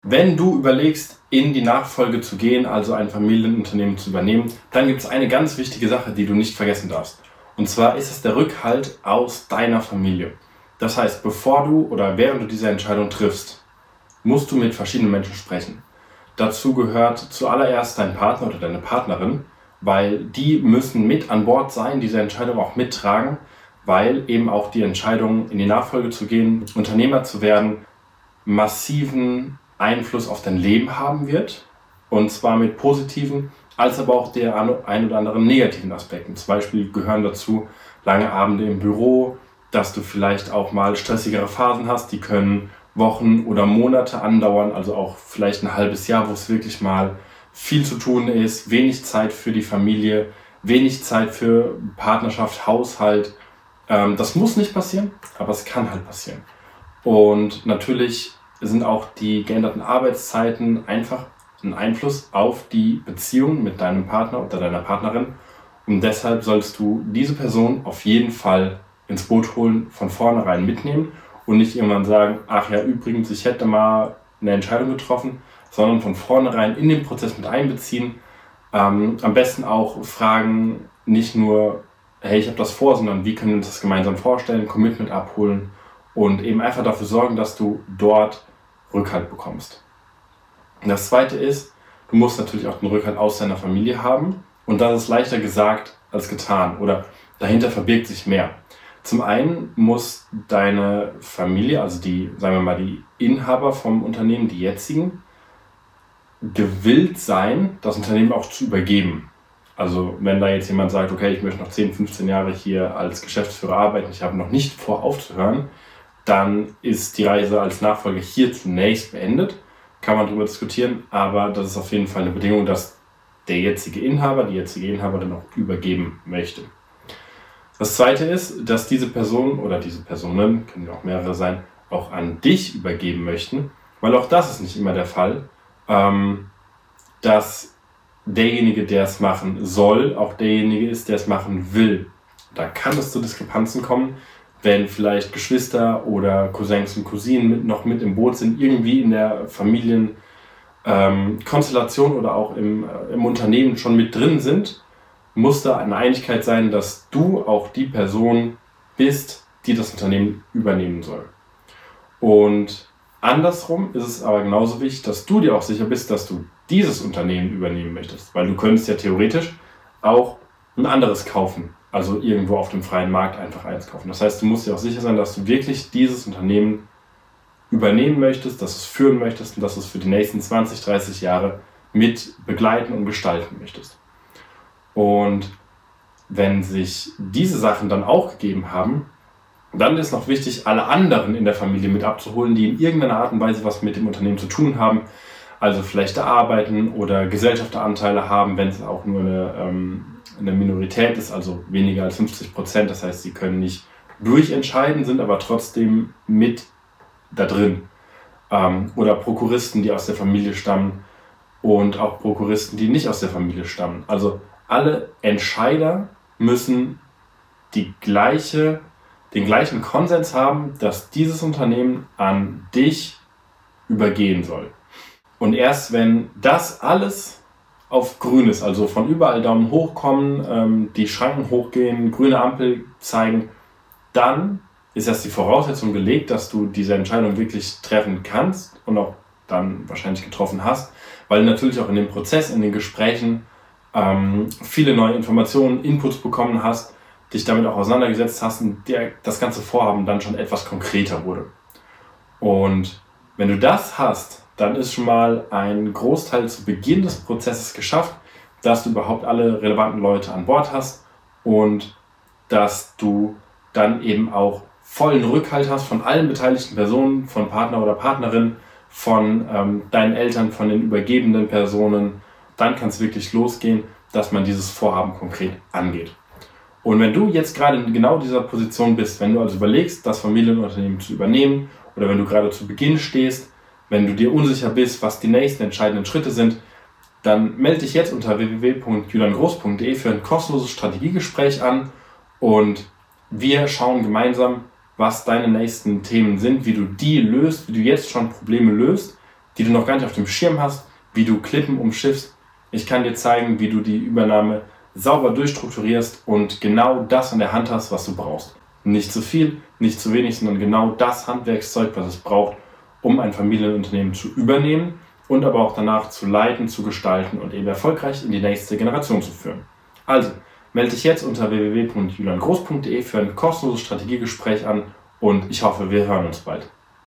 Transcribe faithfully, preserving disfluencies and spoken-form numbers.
Wenn du überlegst, in die Nachfolge zu gehen, also ein Familienunternehmen zu übernehmen, dann gibt es eine ganz wichtige Sache, die du nicht vergessen darfst. Und zwar ist es der Rückhalt aus deiner Familie. Das heißt, bevor du oder während du diese Entscheidung triffst, musst du mit verschiedenen Menschen sprechen. Dazu gehört zuallererst dein Partner oder deine Partnerin, weil die müssen mit an Bord sein, diese Entscheidung auch mittragen, weil eben auch die Entscheidung, in die Nachfolge zu gehen, Unternehmer zu werden, massiven Einfluss auf dein Leben haben wird. Und zwar mit positiven, als aber auch der ein oder anderen negativen Aspekten. Zum Beispiel gehören dazu lange Abende im Büro, dass du vielleicht auch mal stressigere Phasen hast, die können Wochen oder Monate andauern, also auch vielleicht ein halbes Jahr, wo es wirklich mal viel zu tun ist, wenig Zeit für die Familie, wenig Zeit für Partnerschaft, Haushalt. Ähm, das muss nicht passieren, aber es kann halt passieren. Und natürlich sind auch die geänderten Arbeitszeiten einfach ein Einfluss auf die Beziehung mit deinem Partner oder deiner Partnerin. Und deshalb solltest du diese Person auf jeden Fall ins Boot holen, von vornherein mitnehmen und nicht irgendwann sagen, ach ja, übrigens, ich hätte mal eine Entscheidung getroffen, sondern von vornherein in den Prozess mit einbeziehen. Ähm, am besten auch fragen, nicht nur, hey, ich habe das vor, sondern wie können wir uns das gemeinsam vorstellen, Commitment abholen und eben einfach dafür sorgen, dass du dort Rückhalt bekommst. Und das zweite ist, du musst natürlich auch den Rückhalt aus deiner Familie haben und das ist leichter gesagt als getan oder dahinter verbirgt sich mehr. Zum einen muss deine Familie, also die, sagen wir mal, die Inhaber vom Unternehmen, die jetzigen, gewillt sein, das Unternehmen auch zu übergeben. Also wenn da jetzt jemand sagt, okay, ich möchte noch zehn, fünfzehn Jahre hier als Geschäftsführer arbeiten, ich habe noch nicht vor aufzuhören, dann ist die Reise als Nachfolger hier zunächst beendet. Kann man darüber diskutieren, aber das ist auf jeden Fall eine Bedingung, dass der jetzige Inhaber, die jetzige Inhaberin auch übergeben möchte. Das zweite ist, dass diese Person oder diese Personen, können ja auch mehrere sein, auch an dich übergeben möchten, weil auch das ist nicht immer der Fall, ähm, dass derjenige, der es machen soll, auch derjenige ist, der es machen will. Da kann es zu Diskrepanzen kommen, wenn vielleicht Geschwister oder Cousins und Cousinen mit, noch mit im Boot sind, irgendwie in der Familienkonstellation ähm, oder auch im, äh, im Unternehmen schon mit drin sind, muss da eine Einigkeit sein, dass du auch die Person bist, die das Unternehmen übernehmen soll. Und andersrum ist es aber genauso wichtig, dass du dir auch sicher bist, dass du dieses Unternehmen übernehmen möchtest, weil du könntest ja theoretisch auch ein anderes kaufen. Also irgendwo auf dem freien Markt einfach eins kaufen. Das heißt, du musst dir auch sicher sein, dass du wirklich dieses Unternehmen übernehmen möchtest, dass du es führen möchtest und dass du es für die nächsten zwanzig, dreißig Jahre mit begleiten und gestalten möchtest. Und wenn sich diese Sachen dann auch gegeben haben, dann ist noch wichtig, alle anderen in der Familie mit abzuholen, die in irgendeiner Art und Weise was mit dem Unternehmen zu tun haben. Also vielleicht da arbeiten oder Gesellschafteranteile haben, wenn es auch nur eine, ähm, eine Minorität ist, also weniger als fünfzig Prozent. Das heißt, sie können nicht durchentscheiden, sind aber trotzdem mit da drin. Ähm, oder Prokuristen, die aus der Familie stammen und auch Prokuristen, die nicht aus der Familie stammen. Also alle Entscheider müssen die gleiche, den gleichen Konsens haben, dass dieses Unternehmen an dich übergehen soll. Und erst wenn das alles auf grün ist, also von überall Daumen hoch kommen, ähm, die Schranken hochgehen, grüne Ampel zeigen, dann ist erst die Voraussetzung gelegt, dass du diese Entscheidung wirklich treffen kannst und auch dann wahrscheinlich getroffen hast, weil du natürlich auch in dem Prozess, in den Gesprächen ähm, viele neue Informationen, Inputs bekommen hast, dich damit auch auseinandergesetzt hast und dir das ganze Vorhaben dann schon etwas konkreter wurde. Und wenn du das hast, dann ist schon mal ein Großteil zu Beginn des Prozesses geschafft, dass du überhaupt alle relevanten Leute an Bord hast und dass du dann eben auch vollen Rückhalt hast von allen beteiligten Personen, von Partner oder Partnerin, von ähm, deinen Eltern, von den übergebenden Personen. Dann kann es wirklich losgehen, dass man dieses Vorhaben konkret angeht. Und wenn du jetzt gerade in genau dieser Position bist, wenn du also überlegst, das Familienunternehmen zu übernehmen oder wenn du gerade zu Beginn stehst, wenn du dir unsicher bist, was die nächsten entscheidenden Schritte sind, dann melde dich jetzt unter w w w punkt julian groß punkt de für ein kostenloses Strategiegespräch an und wir schauen gemeinsam, was deine nächsten Themen sind, wie du die löst, wie du jetzt schon Probleme löst, die du noch gar nicht auf dem Schirm hast, wie du Klippen umschiffst. Ich kann dir zeigen, wie du die Übernahme sauber durchstrukturierst und genau das an der Hand hast, was du brauchst. Nicht zu viel, nicht zu wenig, sondern genau das Handwerkszeug, was es braucht, um ein Familienunternehmen zu übernehmen und aber auch danach zu leiten, zu gestalten und eben erfolgreich in die nächste Generation zu führen. Also, melde dich jetzt unter w w w punkt julian groß punkt d e für ein kostenloses Strategiegespräch an und ich hoffe, wir hören uns bald.